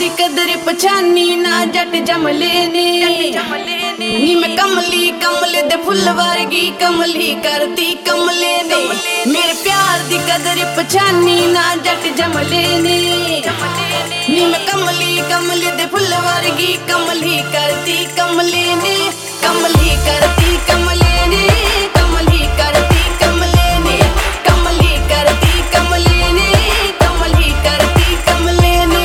दी कदर पछानी ना जट जमले ने नी मैं कमली कमले दे फुल वर्गी कमली करती कमले ने मेरे प्यार दी कदर पछानी ना जट जमले ने नी मैं कमली कमले दे फुल वर्गी कमली करती कमले ने कमली करती कमले ने कमली करती कमले ने कमली करती कमले ने कमली करती कमले ने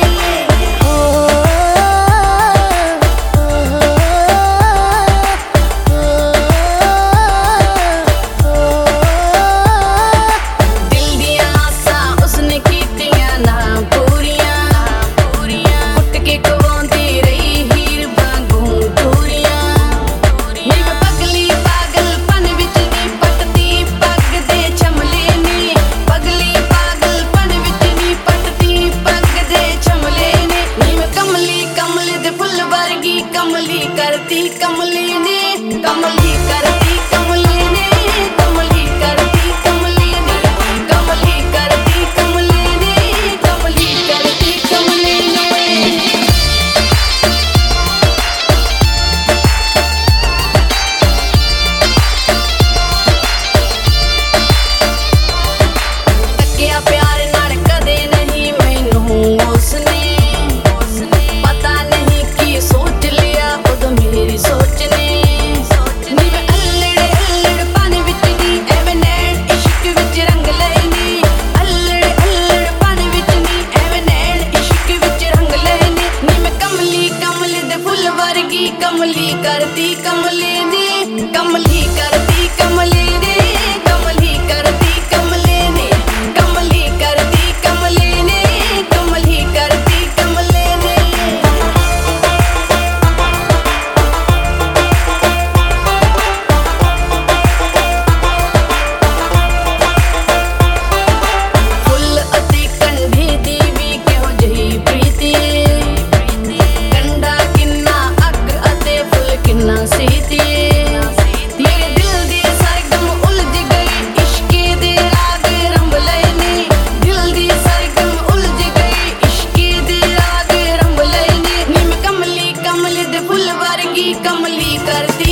दिल दिया आसा उसने कीतियां ना पूरियां उठ के कवांदी रही हीर वांगू दूरियां मैं पगली पागलपन विच नी पटदी पग दे चमले नी पगली पागलपन विच नी पटदी पग दे चमले ने नी मैं कमली कमले दे फुल वर्गी कमली करती कमले ने कमली करती कमले ने कमली करती कमले ने कमली करती कमले ने कमली करती कमले ने तकिया प्यार नाल कदे नहीं मैनू उसने पता नहीं की सोच लिया उदों मेरी सोच ने नी मैं अल्लड़ पान विच नी एवें नैन इश्क विच रंग लए नी अल्लड़ पान विच नी एवें नैन इश्क विच रंग लए नी नी मैं कमली कमले दे फुल वर्गी कमली करती कमले ने कमली करती कमले ने कमली करती कमले ने कमली करती कमले ने कमली करती कमले ने फुल अति कंढी दी भी किहो जही प्रीति कंढा किन्ना अग अते फुल किन्ना सीती मेरे दिल दी सरगम उलझ गई इश्के दे राग रंभ लए ने दिल दी सरगम उलझ गई इश्के दे राग रंभ लए ने नी मैं कमली कमले दे फुल वर्गी कमली करती